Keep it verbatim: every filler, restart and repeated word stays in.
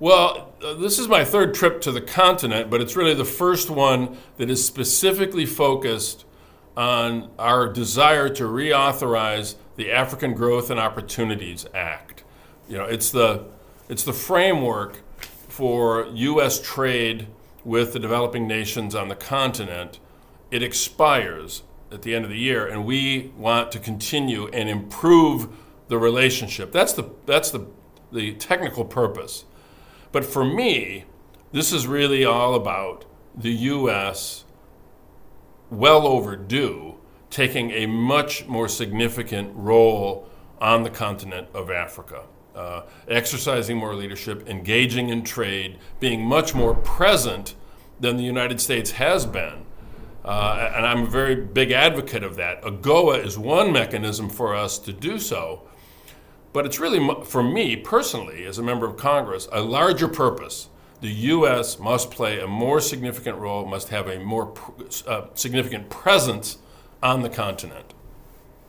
Well, uh, this is my third trip to the continent, but it's really the first one that is specifically focused on our desire to reauthorize the African Growth and Opportunities Act. You know, it's the, it's the framework for U S trade with the developing nations on the continent. It expires at the end of the year, and we want to continue and improve the relationship. That's the, that's the, the technical purpose. But for me, this is really all about the U S, well overdue, taking a much more significant role on the continent of Africa, uh, exercising more leadership, engaging in trade, being much more present than the United States has been. Uh, and I'm a very big advocate of that. AGOA is one mechanism for us to do so. But it's really, for me personally, as a member of Congress, a larger purpose. The U S must play a more significant role, must have a more uh, significant presence on the continent.